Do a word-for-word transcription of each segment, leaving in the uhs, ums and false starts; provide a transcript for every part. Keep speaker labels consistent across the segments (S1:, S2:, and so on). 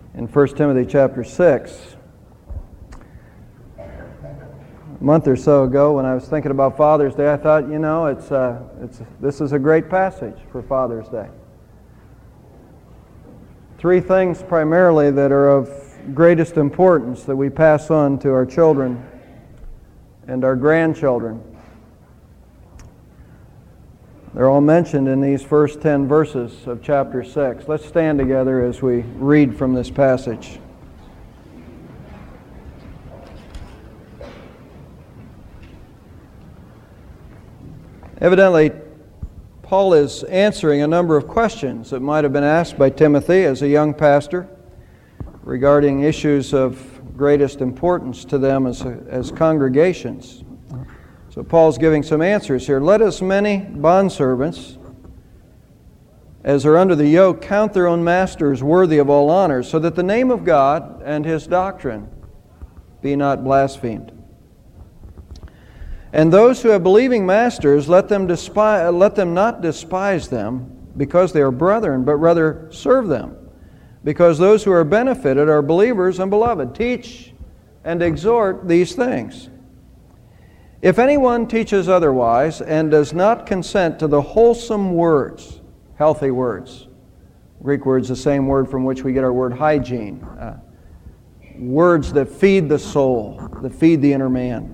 S1: in First Timothy chapter six. A month or so ago, when I was thinking about Father's Day, I thought, you know, it's uh, it's this is a great passage for Father's Day. Three things primarily that are of greatest importance that we pass on to our children and our grandchildren. They're all mentioned in these first ten verses of chapter six. Let's stand together as we read from this passage. Evidently, Paul is answering a number of questions that might have been asked by Timothy as a young pastor regarding issues of greatest importance to them as, as congregations. So Paul's giving some answers here. Let as many bondservants as are under the yoke count their own masters worthy of all honor, so that the name of God and His doctrine be not blasphemed. And those who have believing masters, let them despise, let them not despise them because they are brethren, but rather serve them, because those who are benefited are believers and beloved. Teach and exhort these things. If anyone teaches otherwise and does not consent to the wholesome words, healthy words, Greek word is the same word from which we get our word hygiene, uh, words that feed the soul, that feed the inner man,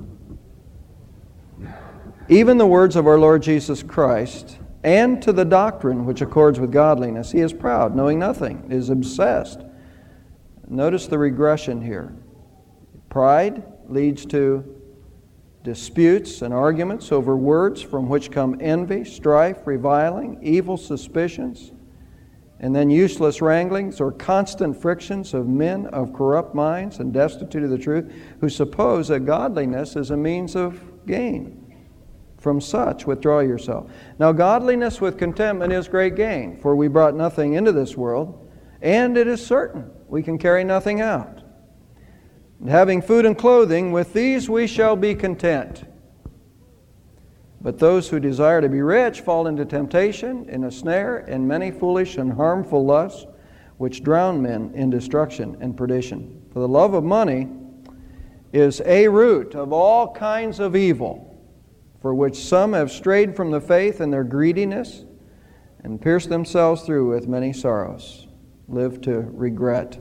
S1: even the words of our Lord Jesus Christ, and to the doctrine which accords with godliness, he is proud, knowing nothing, is obsessed. Notice the regression here. Pride leads to disputes and arguments over words from which come envy, strife, reviling, evil suspicions, and then useless wranglings or constant frictions of men of corrupt minds and destitute of the truth, who suppose that godliness is a means of gain. From such withdraw yourself. Now godliness with contentment is great gain, for we brought nothing into this world, and it is certain we can carry nothing out. And having food and clothing, with these we shall be content. But those who desire to be rich fall into temptation, in a snare, and many foolish and harmful lusts, which drown men in destruction and perdition. For the love of money is a root of all kinds of evil, for which some have strayed from the faith in their greediness and pierced themselves through with many sorrows, live to regret.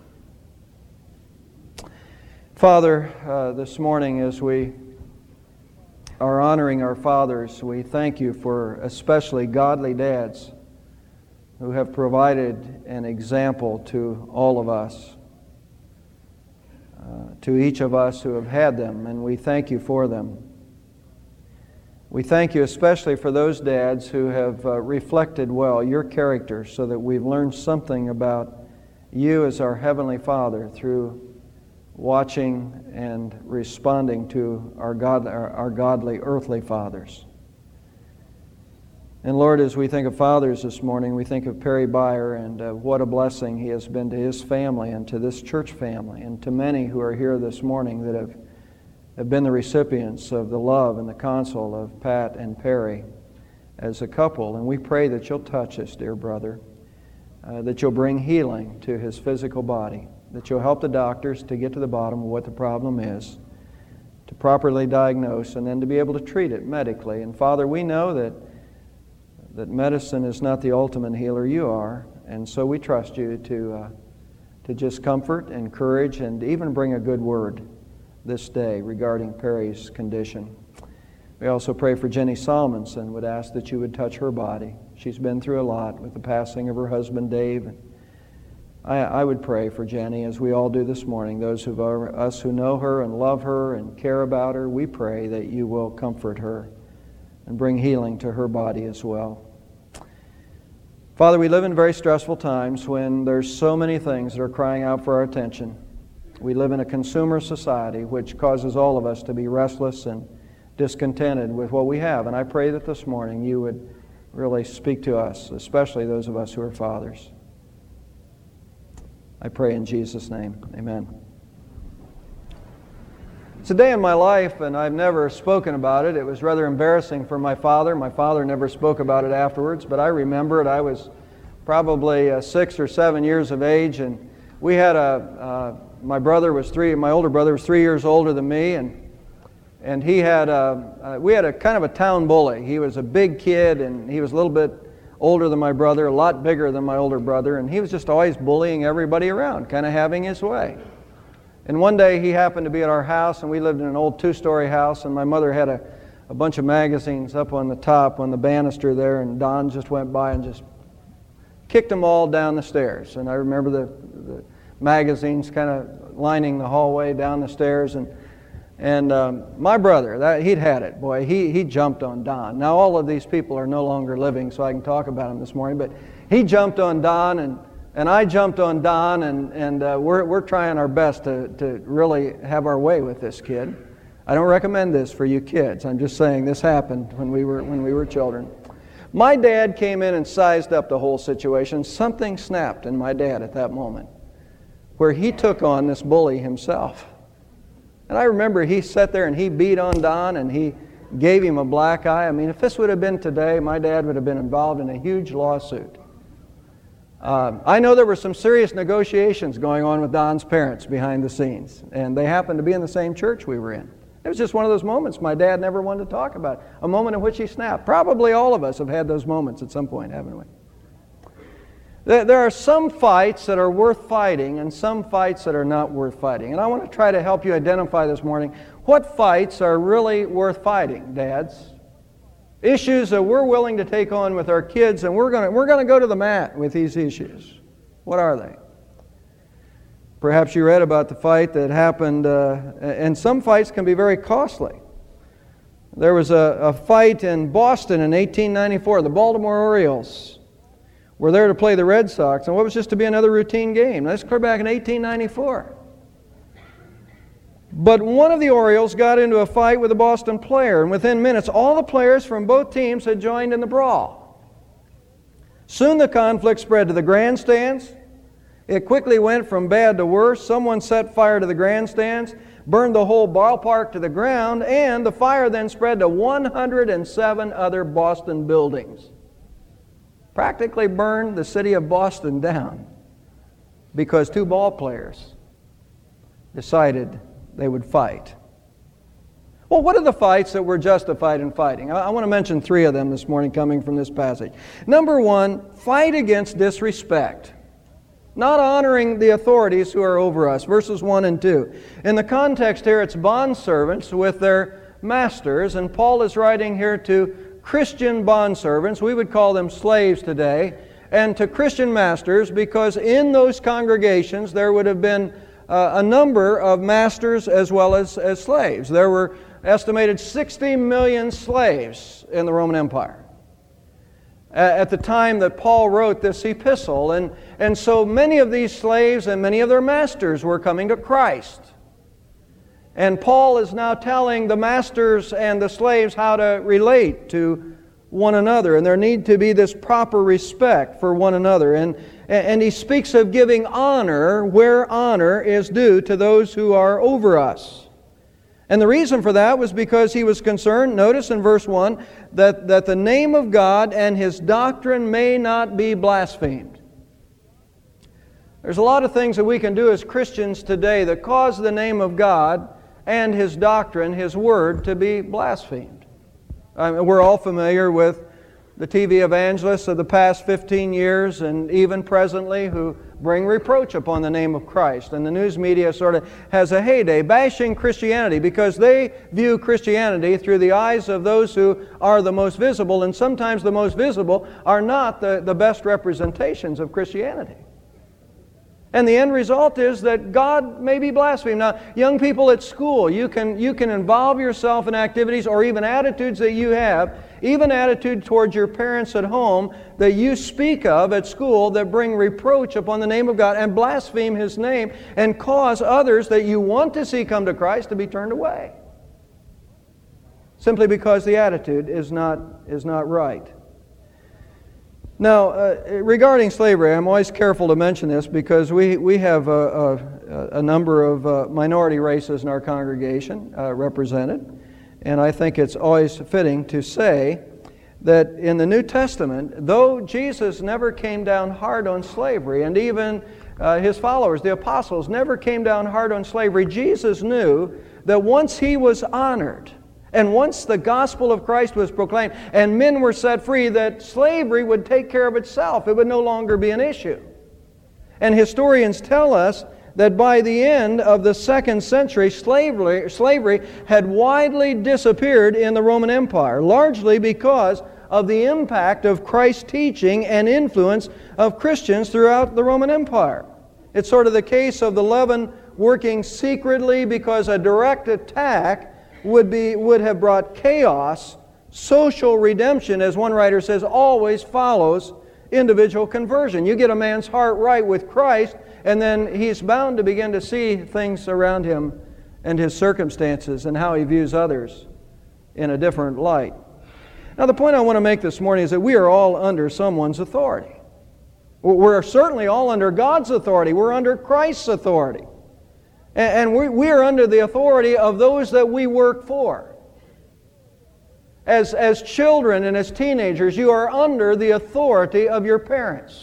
S1: Father, uh, this morning as we are honoring our fathers, we thank you for especially godly dads who have provided an example to all of us, uh, to each of us who have had them, and we thank you for them. We thank you especially for those dads who have uh, reflected well your character, so that we've learned something about you as our Heavenly Father through watching and responding to our, God, our, our godly earthly fathers. And Lord, as we think of fathers this morning, we think of Perry Byer and uh, what a blessing he has been to his family and to this church family and to many who are here this morning that have have been the recipients of the love and the counsel of Pat and Perry as a couple. And we pray that you'll touch us, dear brother, uh, that you'll bring healing to his physical body, that you'll help the doctors to get to the bottom of what the problem is, to properly diagnose, and then to be able to treat it medically. And Father, we know that, that medicine is not the ultimate healer. You are. And so we trust you to, uh, to just comfort, encourage, and even bring a good word this day regarding Perry's condition. We also pray for Jenny Salmonson, would ask that you would touch her body. She's been through a lot with the passing of her husband Dave. I, I would pray for Jenny, as we all do this morning. Those of our, us who know her and love her and care about her, we pray that you will comfort her and bring healing to her body as well. Father, we live in very stressful times when there's so many things that are crying out for our attention. We live in a consumer society which causes all of us to be restless and discontented with what we have. And I pray that this morning you would really speak to us, especially those of us who are fathers. I pray in Jesus' name. Amen. It's a day in my life, and I've never spoken about it. It was rather embarrassing for my father. My father never spoke about it afterwards, but I remember it. I was probably uh, six or seven years of age, and we had a, uh, my brother was three, my older brother was three years older than me, and and he had a, uh, we had a kind of a town bully. He was a big kid, and he was a little bit older than my brother, a lot bigger than my older brother, and he was just always bullying everybody around, kind of having his way. And one day he happened to be at our house, and we lived in an old two-story house, and my mother had a, a bunch of magazines up on the top on the banister there, and Don just went by and just kicked them all down the stairs. And I remember the, the magazines kind of lining the hallway down the stairs, and and um, my brother, that, he'd had it. Boy, he, he jumped on Don. Now all of these people are no longer living, so I can talk about him this morning, but he jumped on Don, and And I jumped on Don, and, and uh, we're, we're trying our best to, to really have our way with this kid. I don't recommend this for you kids. I'm just saying this happened when we were, when we were children. My dad came in and sized up the whole situation. Something snapped in my dad at that moment, where he took on this bully himself. And I remember he sat there and he beat on Don, and he gave him a black eye. I mean, if this would have been today, my dad would have been involved in a huge lawsuit. Uh, I know there were some serious negotiations going on with Don's parents behind the scenes, and they happened to be in the same church we were in. It was just one of those moments my dad never wanted to talk about, a moment in which he snapped. Probably all of us have had those moments at some point, haven't we? There, there are some fights that are worth fighting and some fights that are not worth fighting. And I want to try to help you identify this morning what fights are really worth fighting, dads. Issues that we're willing to take on with our kids, and we're going to we're going to go to the mat with these issues. What are they? Perhaps you read about the fight that happened, uh, and some fights can be very costly. There was a, a fight in Boston in eighteen ninety-four. The Baltimore Orioles were there to play the Red Sox, and what was just to be another routine game. That's clear back in eighteen ninety-four. But one of the Orioles got into a fight with a Boston player, and within minutes, all the players from both teams had joined in the brawl. Soon the conflict spread to the grandstands. It quickly went from bad to worse. Someone set fire to the grandstands, burned the whole ballpark to the ground, and the fire then spread to one hundred seven other Boston buildings. Practically burned the city of Boston down because two ball players decided they would fight. Well, what are the fights that we're justified in fighting? I, I want to mention three of them this morning coming from this passage. Number one, fight against disrespect. Not honoring the authorities who are over us. Verses one and two. In the context here, it's bondservants with their masters, and Paul is writing here to Christian bondservants. We would call them slaves today. And to Christian masters, because in those congregations there would have been Uh, a number of masters as well as, as slaves. There were estimated sixty million slaves in the Roman Empire uh, at the time that Paul wrote this epistle. And, and so many of these slaves and many of their masters were coming to Christ. And Paul is now telling the masters and the slaves how to relate to one another, and there need to be this proper respect for one another. And, and he speaks of giving honor where honor is due to those who are over us. And the reason for that was because he was concerned, notice in verse one, that, that the name of God and His doctrine may not be blasphemed. There's a lot of things that we can do as Christians today that cause the name of God and His doctrine, His Word, to be blasphemed. I mean, we're all familiar with the T V evangelists of the past fifteen years and even presently who bring reproach upon the name of Christ. And the news media sort of has a heyday bashing Christianity because they view Christianity through the eyes of those who are the most visible, and sometimes the most visible are not the, the best representations of Christianity. And the end result is that God may be blasphemed. Now, young people at school, you can, you can involve yourself in activities or even attitudes that you have, even attitude towards your parents at home that you speak of at school that bring reproach upon the name of God and blaspheme His name and cause others that you want to see come to Christ to be turned away. Simply because the attitude is not, is not right. Now, uh, regarding slavery, I'm always careful to mention this because we, we have a, a, a number of uh, minority races in our congregation uh, represented. And I think it's always fitting to say that in the New Testament, though Jesus never came down hard on slavery, and even uh, His followers, the apostles, never came down hard on slavery. Jesus knew that once He was honored, and once the gospel of Christ was proclaimed, and men were set free, that slavery would take care of itself. It would no longer be an issue. And historians tell us that by the end of the second century, slavery, slavery had widely disappeared in the Roman Empire, largely because of the impact of Christ's teaching and influence of Christians throughout the Roman Empire. It's sort of the case of the leaven working secretly because a direct attack would be would have brought chaos. Social redemption, as one writer says, always follows individual conversion. You get a man's heart right with Christ, and then he's bound to begin to see things around him and his circumstances and how he views others in a different light. Now, the point I want to make this morning is that we are all under someone's authority. We're certainly all under God's authority. We're under Christ's authority. And we, we are under the authority of those that we work for. As, as children and as teenagers, you are under the authority of your parents.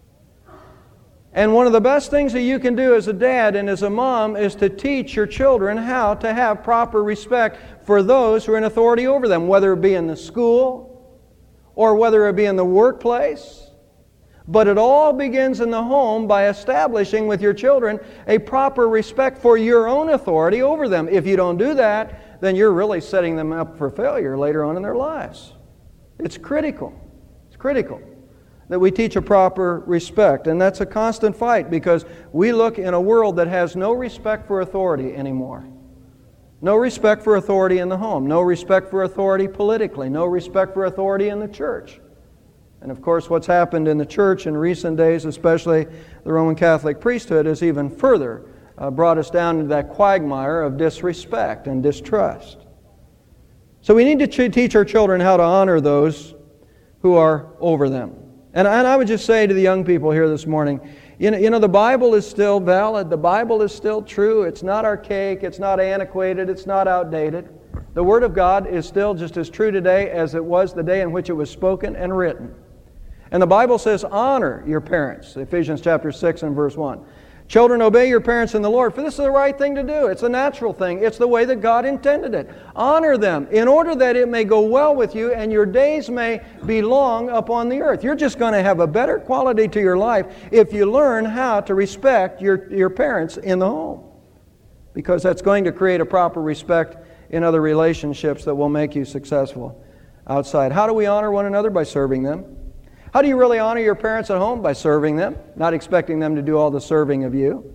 S1: And one of the best things that you can do as a dad and as a mom is to teach your children how to have proper respect for those who are in authority over them, whether it be in the school or whether it be in the workplace. But it all begins in the home by establishing with your children a proper respect for your own authority over them. If you don't do that, then you're really setting them up for failure later on in their lives. It's critical. It's critical that we teach a proper respect. And that's a constant fight because we look in a world that has no respect for authority anymore. No respect for authority in the home. No respect for authority politically. No respect for authority in the church. And of course, what's happened in the church in recent days, especially the Roman Catholic priesthood, has even further uh, brought us down into that quagmire of disrespect and distrust. So we need to ch- teach our children how to honor those who are over them. And, and I would just say to the young people here this morning, you know, you know, the Bible is still valid. The Bible is still true. It's not archaic. It's not antiquated. It's not outdated. The Word of God is still just as true today as it was the day in which it was spoken and written. And the Bible says, honor your parents, Ephesians chapter six and verse one. Children, obey your parents in the Lord, for this is the right thing to do. It's a natural thing. It's the way that God intended it. Honor them in order that it may go well with you and your days may be long upon the earth. You're just going to have a better quality to your life if you learn how to respect your, your parents in the home. Because that's going to create a proper respect in other relationships that will make you successful outside. How do we honor one another? By serving them. How do you really honor your parents at home? By serving them, not expecting them to do all the serving of you.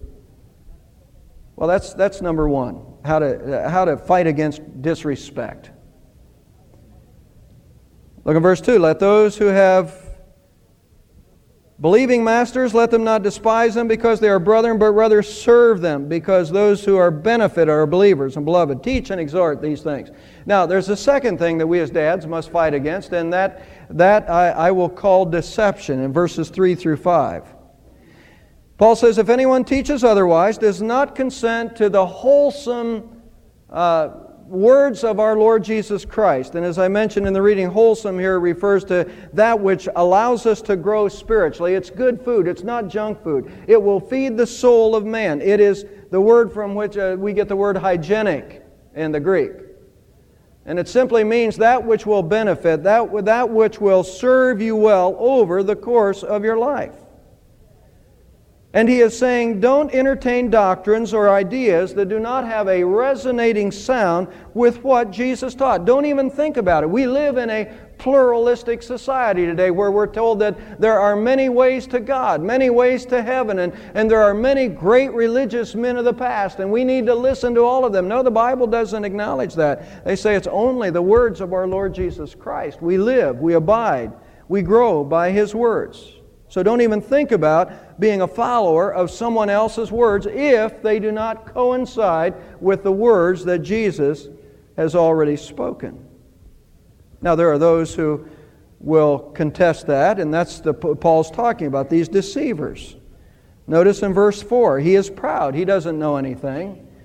S1: Well, that's that's number one, how to, how to fight against disrespect. Look at verse two. Let those who have believing masters, let them not despise them because they are brethren, but rather serve them, because those who are benefit are believers and beloved. Teach and exhort these things. Now, there's a second thing that we as dads must fight against, and that, that I, I will call deception in verses three through five. Paul says, if anyone teaches otherwise, does not consent to the wholesome uh, words of our Lord Jesus Christ. And as I mentioned in the reading, wholesome here refers to that which allows us to grow spiritually. It's good food. It's not junk food. It will feed the soul of man. It is the word from which uh, we get the word hygienic in the Greek. And it simply means that which will benefit, that, that which will serve you well over the course of your life. And he is saying, don't entertain doctrines or ideas that do not have a resonating sound with what Jesus taught. Don't even think about it. We live in a pluralistic society today where we're told that there are many ways to God, many ways to heaven, and, and there are many great religious men of the past, and we need to listen to all of them. No, the Bible doesn't acknowledge that. They say it's only the words of our Lord Jesus Christ. We live, we abide, we grow by His words. So don't even think about being a follower of someone else's words if they do not coincide with the words that Jesus has already spoken. Now there are those who will contest that, and that's the Paul's talking about, these deceivers. Notice in verse four, he is proud. He doesn't know anything.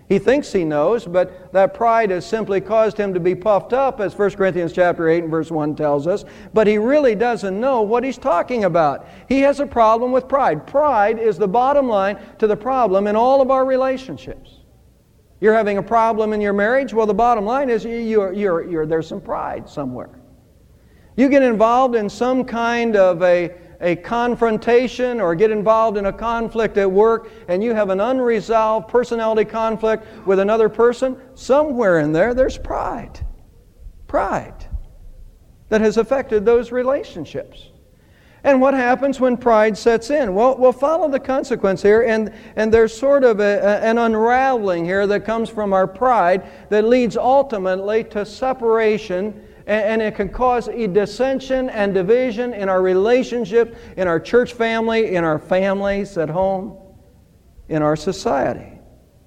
S1: He thinks he knows, but that pride has simply caused him to be puffed up, as First Corinthians chapter eight and verse one tells us, but he really doesn't know what he's talking about. He has a problem with pride. Pride is the bottom line to the problem in all of our relationships. You're having a problem in your marriage? Well, the bottom line is you're, you're, you're, there's some pride somewhere. You get involved in some kind of a a confrontation or get involved in a conflict at work and you have an unresolved personality conflict with another person, somewhere in there there's pride. Pride that has affected those relationships. And what happens when pride sets in? Well, we'll follow the consequence here, and, and there's sort of a, a, an unraveling here that comes from our pride that leads ultimately to separation. And it can cause a dissension and division in our relationship, in our church family, in our families at home, in our society.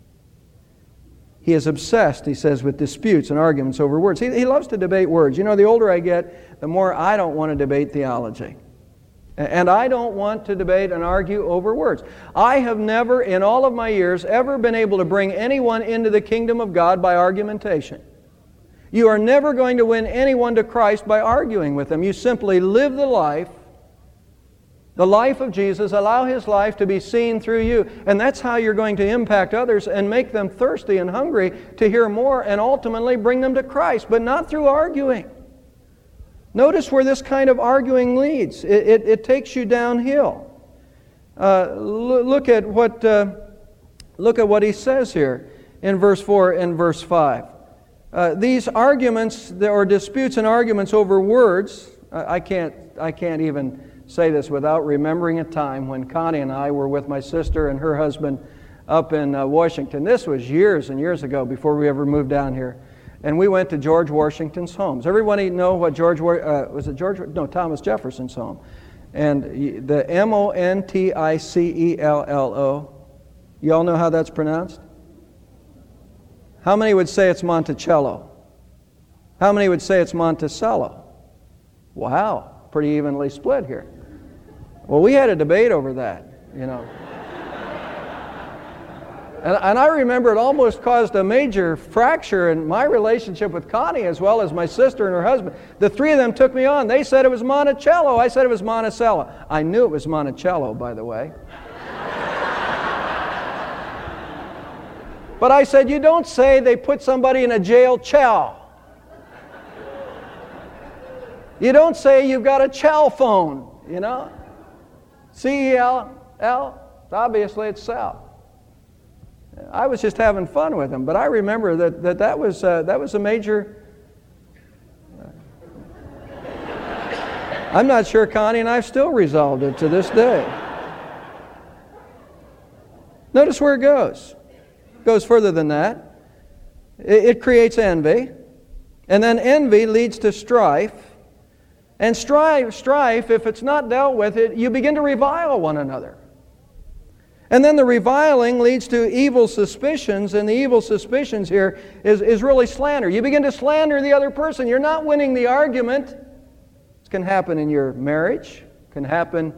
S1: He is obsessed, he says, with disputes and arguments over words. He, he loves to debate words. You know, the older I get, the more I don't want to debate theology. And I don't want to debate and argue over words. I have never, in all of my years, ever been able to bring anyone into the kingdom of God by argumentation. You are never going to win anyone to Christ by arguing with them. You simply live the life, the life of Jesus, allow His life to be seen through you. And that's how you're going to impact others and make them thirsty and hungry to hear more and ultimately bring them to Christ, but not through arguing. Notice where this kind of arguing leads. It, it, it takes you downhill. Uh, look at what uh, look at what he says here in verse four and verse five. Uh, these arguments or disputes and arguments over words, I can't, I can't even say this without remembering a time when Connie and I were with my sister and her husband up in uh, Washington. This was years and years ago before we ever moved down here. And we went to George Washington's home. Does everybody know what George, uh, was it George, no, Thomas Jefferson's home. And the M O N T I C E L L O, you all know how that's pronounced? How many would say it's Monticello? How many would say it's Monticello? Wow, pretty evenly split here. Well, we had a debate over that, you know. and, and I remember it almost caused a major fracture in my relationship with Connie as well as my sister and her husband. The three of them took me on. They said it was Monticello. I said it was Monticello. I knew it was Monticello, by the way. But I said, you don't say they put somebody in a jail cell. You don't say you've got a cell phone, you know. C E L L, obviously it's cell. I was just having fun with them, but I remember that that, that was uh, that was a major... I'm not sure Connie and I have still resolved it to this day. Notice where it goes. Goes further than that. It, it creates envy, and then envy leads to strife, and strife, strife, if it's not dealt with, it, you begin to revile one another. And then the reviling leads to evil suspicions, and the evil suspicions here is, is really slander. You begin to slander the other person. You're not winning the argument. This can happen in your marriage, can happen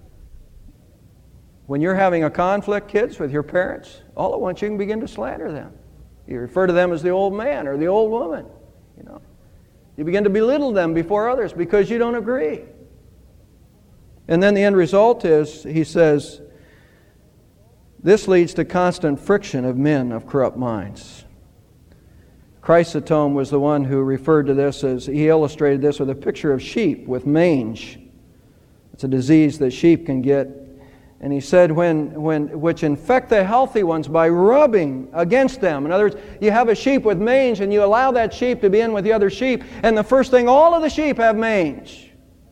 S1: when you're having a conflict, kids, with your parents. All at once you can begin to slander them. You refer to them as the old man or the old woman. You know, you begin to belittle them before others because you don't agree. And then the end result is, he says, this leads to constant friction of men of corrupt minds. Chrysostom was the one who referred to this as, he illustrated this with a picture of sheep with mange. It's a disease that sheep can get. And he said, when, when, which infect the healthy ones by rubbing against them. In other words, you have a sheep with mange and you allow that sheep to be in with the other sheep, and the first thing, all of the sheep have mange.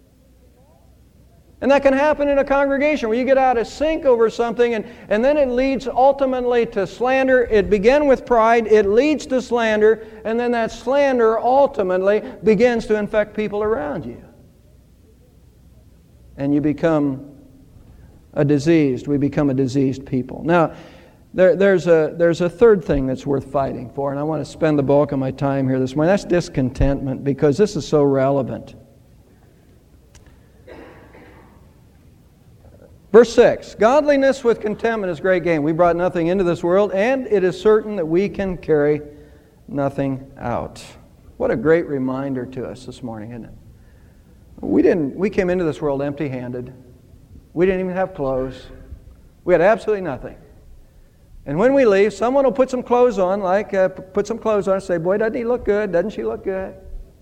S1: And that can happen in a congregation where you get out of sync over something, and, and then it leads ultimately to slander. It began with pride, it leads to slander, and then that slander ultimately begins to infect people around you. And you become a diseased, we become a diseased people. Now, there, there's a there's a third thing that's worth fighting for, and I want to spend the bulk of my time here this morning. That's discontentment, because this is so relevant. Verse six, godliness with contentment is great gain. We brought nothing into this world, and it is certain that we can carry nothing out. What a great reminder to us this morning, isn't it? We didn't. We came into this world empty-handed. We didn't even have clothes. We had absolutely nothing. And when we leave, someone will put some clothes on, like uh, put some clothes on and say, boy, doesn't he look good? Doesn't she look good?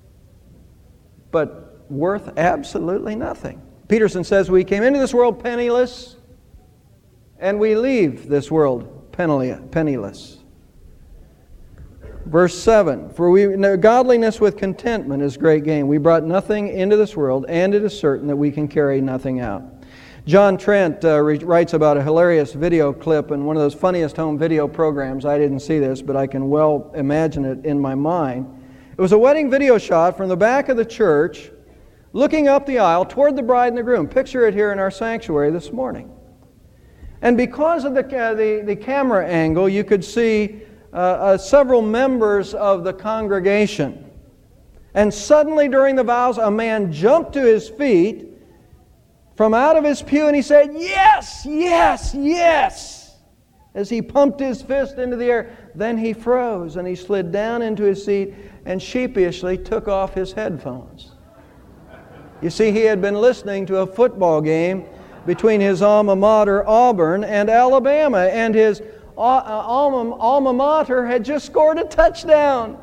S1: But worth absolutely nothing. Peterson says we came into this world penniless, and we leave this world penniless. Verse seven, for we no, godliness with contentment is great gain. We brought nothing into this world, and it is certain that we can carry nothing out. John Trent uh, re- writes about a hilarious video clip in one of those funniest home video programs. I didn't see this, but I can well imagine it in my mind. It was a wedding video shot from the back of the church, looking up the aisle toward the bride and the groom. Picture it here in our sanctuary this morning. And because of the, uh, the, the camera angle, you could see uh, uh, several members of the congregation. And suddenly during the vows, a man jumped to his feet from out of his pew and he said, yes, yes, yes, as he pumped his fist into the air. Then he froze and he slid down into his seat and sheepishly took off his headphones. You see, he had been listening to a football game between his alma mater, Auburn, and Alabama, and his alma, alma mater had just scored a touchdown.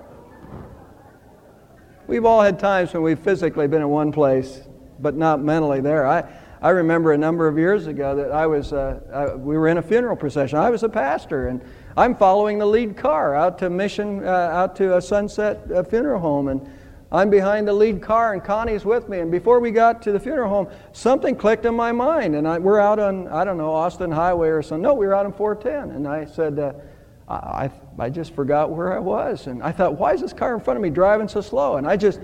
S1: We've all had times when we've physically been in one place, but not mentally there. I, I remember a number of years ago that I was, uh, I, we were in a funeral procession. I was a pastor, and I'm following the lead car out to Mission, uh, out to a Sunset uh, Funeral Home, and I'm behind the lead car, and Connie's with me. And before we got to the funeral home, something clicked in my mind, and I, we're out on, I don't know, Austin Highway or something. No, we were out on four ten, and I said, uh, I, I just forgot where I was, and I thought, why is this car in front of me driving so slow? And I just,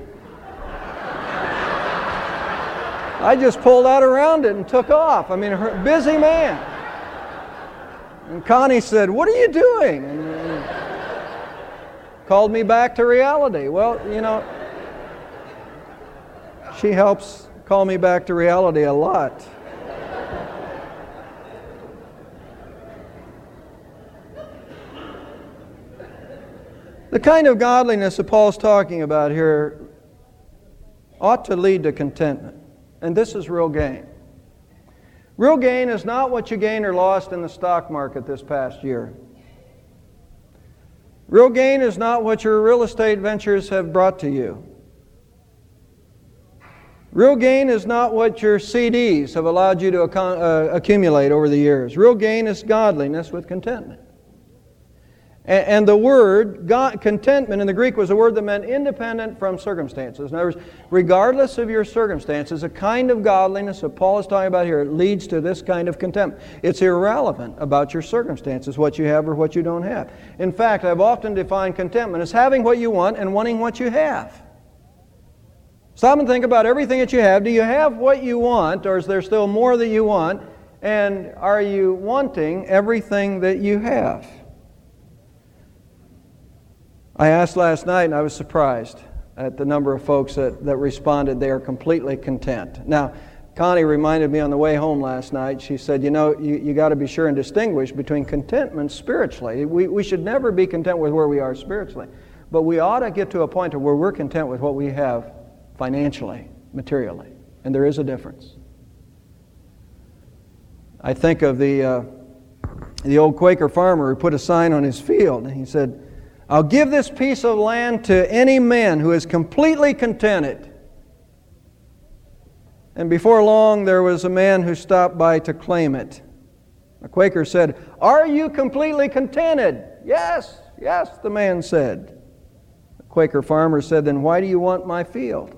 S1: I just pulled out around it and took off. I mean, a busy man. And Connie said, what are you doing? And, and called me back to reality. Well, you know, she helps call me back to reality a lot. The kind of godliness that Paul's talking about here ought to lead to contentment. And this is real gain. Real gain is not what you gained or lost in the stock market this past year. Real gain is not what your real estate ventures have brought to you. Real gain is not what your C Ds have allowed you to accom- uh, accumulate over the years. Real gain is godliness with contentment. And, and the word God, contentment in the Greek was a word that meant independent from circumstances. In other words, regardless of your circumstances, a kind of godliness that Paul is talking about here leads to this kind of contentment. It's irrelevant about your circumstances, what you have or what you don't have. In fact, I've often defined contentment as having what you want and wanting what you have. Stop and think about everything that you have. Do you have what you want, or is there still more that you want? And are you wanting everything that you have? I asked last night, and I was surprised at the number of folks that, that responded they are completely content. Now, Connie reminded me on the way home last night, she said, you know, you, you got to be sure and distinguish between contentment spiritually. We, we should never be content with where we are spiritually, but we ought to get to a point where we're content with what we have financially, materially, and there is a difference. I think of the, uh, the old Quaker farmer who put a sign on his field, and he said, I'll give this piece of land to any man who is completely contented. And before long, there was a man who stopped by to claim it. The Quaker said, are you completely contented? Yes, yes, the man said. The Quaker farmer said, then why do you want my field?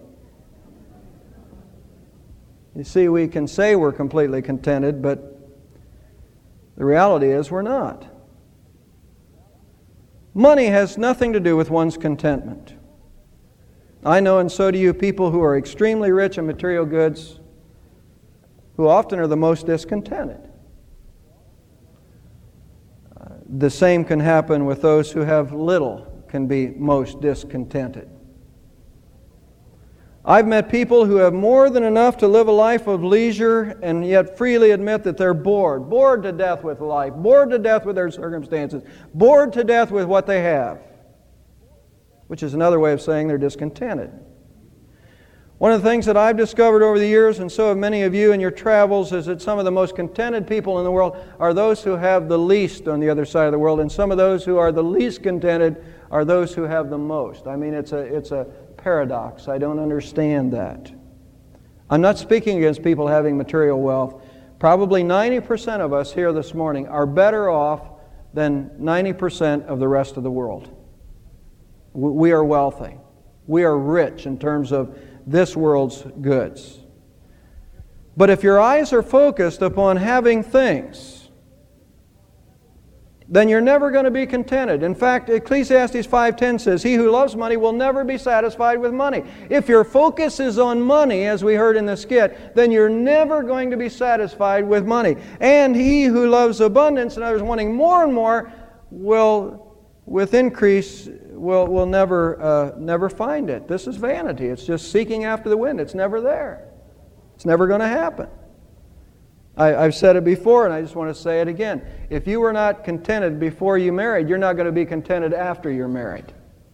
S1: You see, we can say we're completely contented, but the reality is we're not. Money has nothing to do with one's contentment. I know, and so do you, people who are extremely rich in material goods who often are the most discontented. Uh, the same can happen with those who have little, can be most discontented. I've met people who have more than enough to live a life of leisure and yet freely admit that they're bored. Bored to death with life. Bored to death with their circumstances. Bored to death with what they have. Which is another way of saying they're discontented. One of the things that I've discovered over the years, and so have many of you in your travels, is that some of the most contented people in the world are those who have the least on the other side of the world, and some of those who are the least contented are those who have the most. I mean, it's a it's a paradox. I don't understand that. I'm not speaking against people having material wealth. Probably ninety percent of us here this morning are better off than ninety percent of the rest of the world. We are wealthy. We are rich in terms of this world's goods. But if your eyes are focused upon having things, then you're never going to be contented. In fact, Ecclesiastes five ten says, "He who loves money will never be satisfied with money." If your focus is on money, as we heard in the skit, then you're never going to be satisfied with money. And he who loves abundance, and others wanting more and more, will, with increase, will will never uh, never find it. This is vanity. It's just seeking after the wind. It's never there. It's never going to happen. I, I've said it before, and I just want to say it again. If you were not contented before you married, you're not going to be contented after you're married.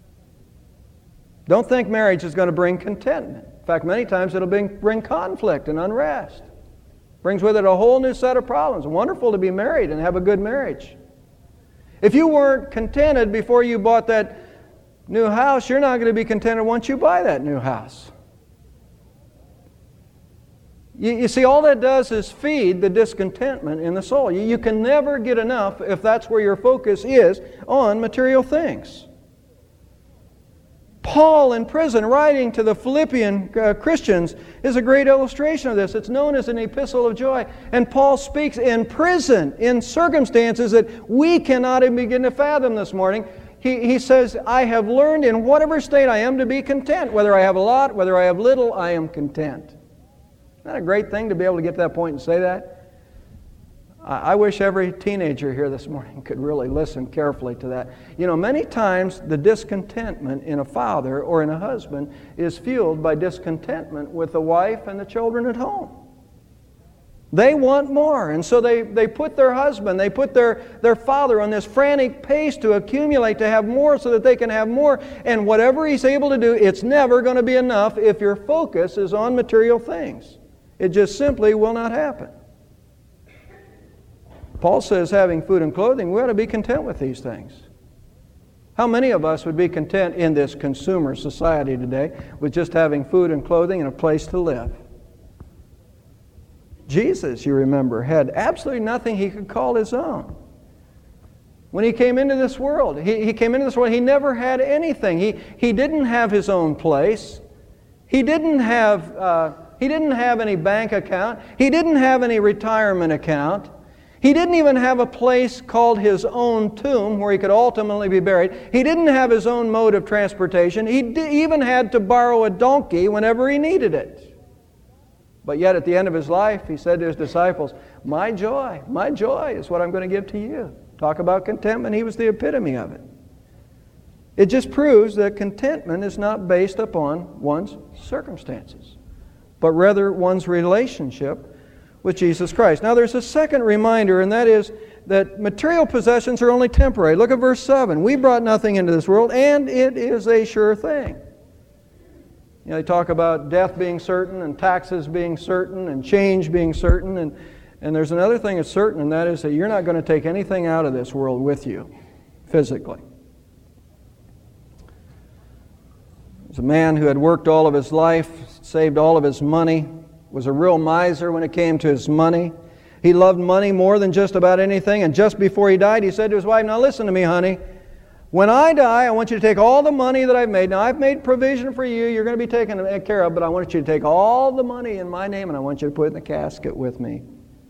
S1: Don't think marriage is going to bring contentment. In fact, many times it'll bring, bring conflict and unrest. Brings with it a whole new set of problems. Wonderful to be married and have a good marriage. If you weren't contented before you bought that new house, you're not going to be contented once you buy that new house. You, you see, all that does is feed the discontentment in the soul. You, you can never get enough if that's where your focus is on material things. Paul in prison, writing to the Philippian uh, Christians, is a great illustration of this. It's known as an epistle of joy. And Paul speaks in prison, in circumstances that we cannot even begin to fathom this morning. He, he says, "I have learned in whatever state I am to be content. Whether I have a lot, whether I have little, I am content." Isn't that a great thing to be able to get to that point and say that? I, I wish every teenager here this morning could really listen carefully to that. You know, many times the discontentment in a father or in a husband is fueled by discontentment with the wife and the children at home. They want more, and so they, they put their husband, they put their, their father on this frantic pace to accumulate, to have more so that they can have more. And whatever he's able to do, it's never going to be enough if your focus is on material things. It just simply will not happen. Paul says having food and clothing, we ought to be content with these things. How many of us would be content in this consumer society today with just having food and clothing and a place to live? Jesus, you remember, had absolutely nothing he could call his own. When he came into this world, he, he came into this world, he never had anything. He, he didn't have his own place. He didn't have... Uh, He didn't have any bank account. He didn't have any retirement account. He didn't even have a place called his own tomb where he could ultimately be buried. He didn't have his own mode of transportation. He d- even had to borrow a donkey whenever he needed it. But yet at the end of his life, he said to his disciples, "My joy, my joy is what I'm going to give to you." Talk about contentment. He was the epitome of it. It just proves that contentment is not based upon one's circumstances, but rather one's relationship with Jesus Christ. Now there's a second reminder, and that is that material possessions are only temporary. Look at verse seven. "We brought nothing into this world, and it is a sure thing." You know, they talk about death being certain, and taxes being certain, and change being certain, and, and there's another thing that's certain, and that is that you're not going to take anything out of this world with you, physically. There's a man who had worked all of his life, saved all of his money, was a real miser when it came to his money. He loved money more than just about anything, and just before he died, he said to his wife, "Now listen to me, honey. When I die, I want you to take all the money that I've made. Now, I've made provision for you. You're going to be taken care of, but I want you to take all the money in my name, and I want you to put it in the casket with me.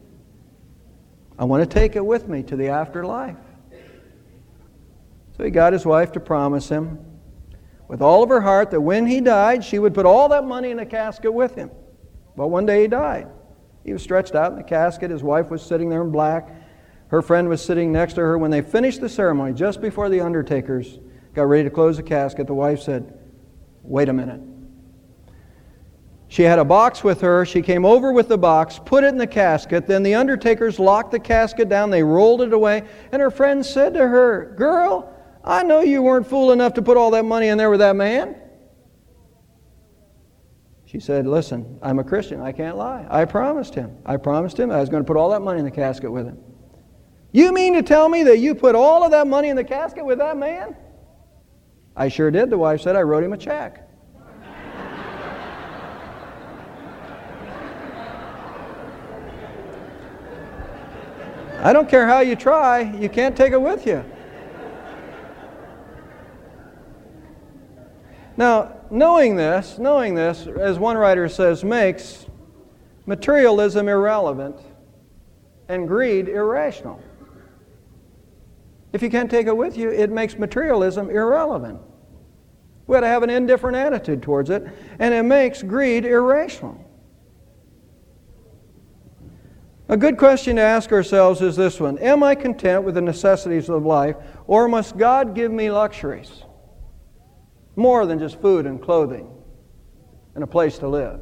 S1: I want to take it with me to the afterlife." So he got his wife to promise him with all of her heart that when he died, she would put all that money in a casket with him. But one day he died. He was stretched out in the casket. His wife was sitting there in black. Her friend was sitting next to her. When they finished the ceremony, just before the undertakers got ready to close the casket, the wife said, "Wait a minute. She had a box with her. She came over with the box, put it in the casket. Then the undertakers locked the casket down. They rolled it away. And her friend said to her, "Girl, I know you weren't fool enough to put all that money in there with that man." She said, "Listen, I'm a Christian. I can't lie. I promised him. I promised him I was going to put all that money in the casket with him." "You mean to tell me that you put all of that money in the casket with that man?" "I sure did," the wife said. "I wrote him a check." I don't care how you try, you can't take it with you. Now, knowing this, knowing this, as one writer says, makes materialism irrelevant and greed irrational. If you can't take it with you, it makes materialism irrelevant. We ought to have an indifferent attitude towards it, and it makes greed irrational. A good question to ask ourselves is this one: am I content with the necessities of life, or must God give me luxuries? More than just food and clothing and a place to live.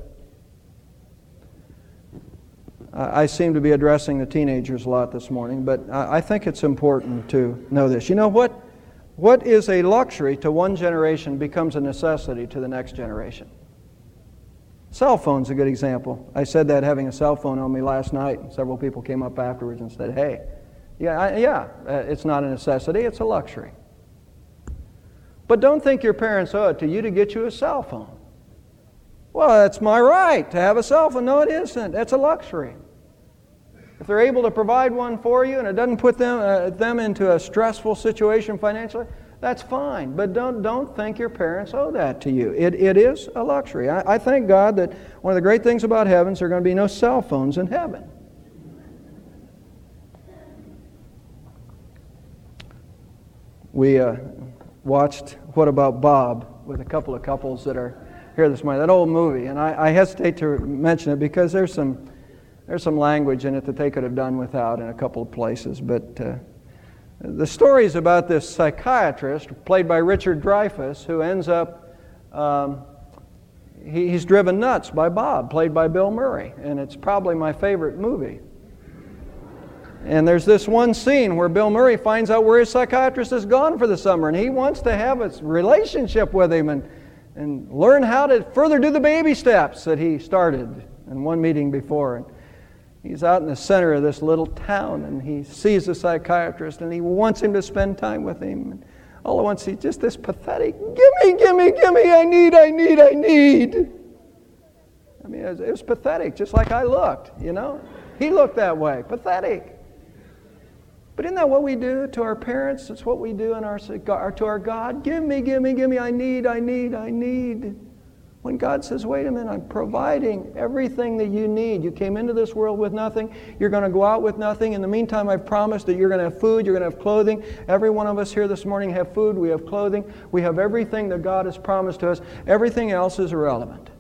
S1: I seem to be addressing the teenagers a lot this morning, but I think it's important to know this. You know what? What is a luxury to one generation becomes a necessity to the next generation. Cell phone's a good example. I said that having a cell phone on me last night, and several people came up afterwards and said, "Hey, yeah, I, yeah, it's not a necessity, it's a luxury." But don't think your parents owe it to you to get you a cell phone. Well, that's my right to have a cell phone. No, it isn't. That's a luxury. If they're able to provide one for you and it doesn't put them uh, them into a stressful situation financially, that's fine. But don't don't think your parents owe that to you. It it is a luxury. I, I thank God that one of the great things about heaven is there are going to be no cell phones in heaven. We uh, watched What About Bob with a couple of couples that are here this morning. That old movie, and I, I hesitate to mention it because there's some there's some language in it that they could have done without in a couple of places. But uh, the story is about this psychiatrist played by Richard Dreyfuss who ends up um, he, he's driven nuts by Bob, played by Bill Murray, and it's probably my favorite movie. And there's this one scene where Bill Murray finds out where his psychiatrist has gone for the summer, and he wants to have a relationship with him and and learn how to further do the baby steps that he started in one meeting before. And he's out in the center of this little town, and he sees the psychiatrist, and he wants him to spend time with him. And all at once, he's just this pathetic, "Gimme, gimme, gimme, I need, I need, I need." I mean, it was, it was pathetic, just like I looked, you know? He looked that way, pathetic. But isn't that what we do to our parents? It's what we do in our, to our God. "Give me, give me, give me, I need, I need, I need." When God says, "Wait a minute, I'm providing everything that you need. You came into this world with nothing. You're going to go out with nothing. In the meantime, I've promised that you're going to have food, you're going to have clothing." Every one of us here this morning have food, we have clothing, we have everything that God has promised to us. Everything else is irrelevant.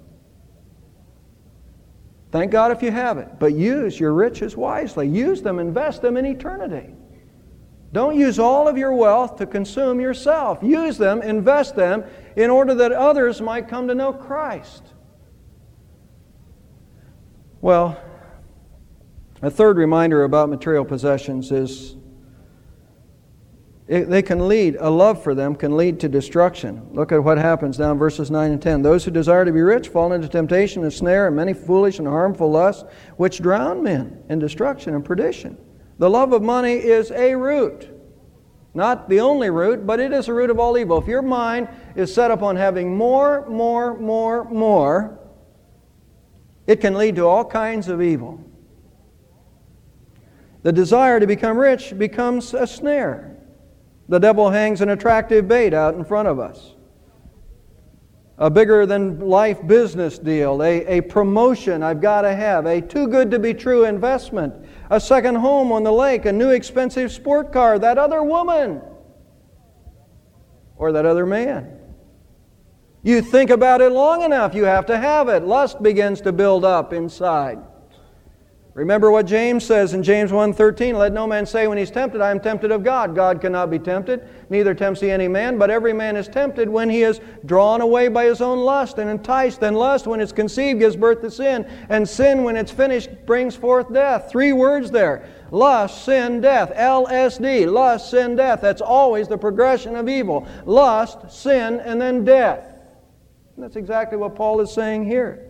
S1: Thank God if you have it, but use your riches wisely. Use them, invest them in eternity. Don't use all of your wealth to consume yourself. Use them, invest them, in order that others might come to know Christ. Well, a third reminder about material possessions is it, they can lead, a love for them can lead to destruction. Look at what happens now in verses nine and ten. "Those who desire to be rich fall into temptation and snare and many foolish and harmful lusts, which drown men in destruction and perdition. The love of money is a root." Not the only root, but it is a root of all evil. If your mind is set upon having more, more, more, more, it can lead to all kinds of evil. The desire to become rich becomes a snare. The devil hangs an attractive bait out in front of us. A bigger than life business deal, a, a promotion I've got to have, a too good to be true investment, a second home on the lake, a new expensive sport car, that other woman, or that other man. You think about it long enough, you have to have it. Lust begins to build up inside. Remember what James says in James one thirteen, let no man say when he's tempted, I am tempted of God. God cannot be tempted, neither tempts he any man, but every man is tempted when he is drawn away by his own lust and enticed. And lust, when it's conceived, gives birth to sin. And sin, when it's finished, brings forth death. Three words there. Lust, sin, death. L S D. Lust, sin, death. That's always the progression of evil. Lust, sin, and then death. And that's exactly what Paul is saying here.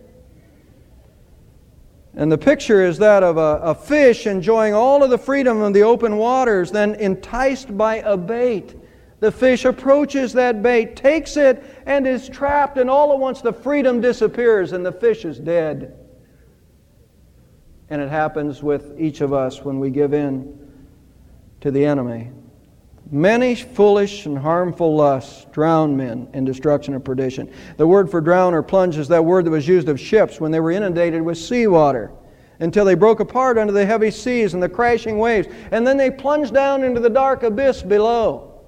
S1: And the picture is that of a, a fish enjoying all of the freedom of the open waters, then enticed by a bait. The fish approaches that bait, takes it, and is trapped, and all at once the freedom disappears and the fish is dead. And it happens with each of us when we give in to the enemy. Many foolish and harmful lusts drown men in destruction and perdition. The word for drown or plunge is that word that was used of ships when they were inundated with seawater until they broke apart under the heavy seas and the crashing waves. And then they plunged down into the dark abyss below.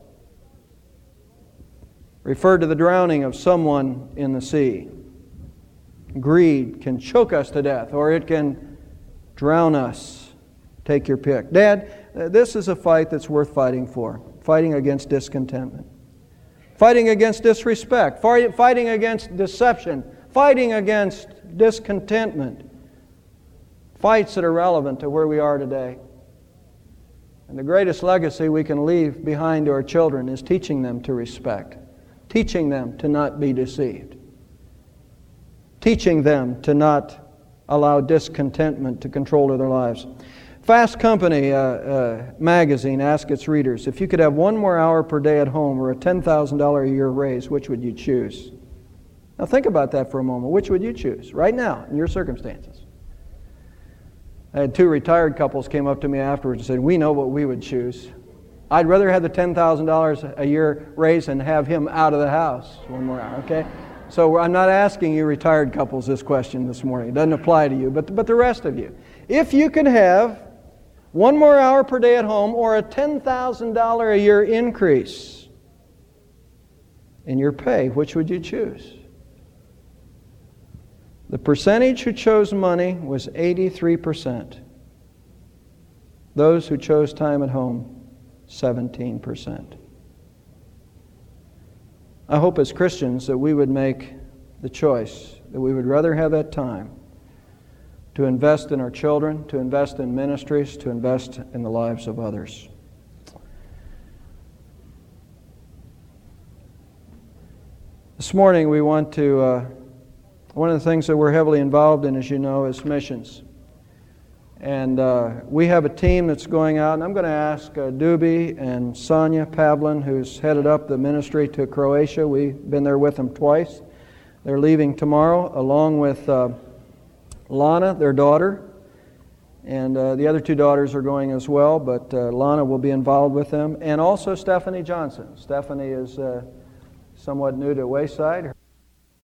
S1: Referred to the drowning of someone in the sea. Greed can choke us to death, or it can drown us. Take your pick. Dad, this is a fight that's worth fighting for. Fighting against discontentment. Fighting against disrespect. Fighting against deception. Fighting against discontentment. Fights that are relevant to where we are today. And the greatest legacy we can leave behind to our children is teaching them to respect. Teaching them to not be deceived. Teaching them to not allow discontentment to control their lives. Fast Company uh, uh, magazine asked its readers, if you could have one more hour per day at home or a ten thousand dollars a year raise, which would you choose? Now think about that for a moment. Which would you choose right now in your circumstances? I had two retired couples came up to me afterwards and said, we know what we would choose. I'd rather have the ten thousand dollars a year raise and have him out of the house one more hour, okay? So I'm not asking you retired couples this question this morning. It doesn't apply to you, but, but the rest of you. If you could have one more hour per day at home or a ten thousand dollars a year increase in your pay, which would you choose? The percentage who chose money was eighty-three percent. Those who chose time at home, seventeen percent. I hope as Christians that we would make the choice that we would rather have that time to invest in our children, to invest in ministries, to invest in the lives of others. This morning we want to, uh, one of the things that we're heavily involved in, as you know, is missions. And uh, we have a team that's going out, and I'm going to ask uh, Duby and Sonia Pavlin, who's headed up the ministry to Croatia. We've been there with them twice. They're leaving tomorrow, along with uh, Lana, their daughter, and uh, the other two daughters are going as well, but uh, Lana will be involved with them, and also Stephanie Johnson. Stephanie is uh, somewhat new to Wayside.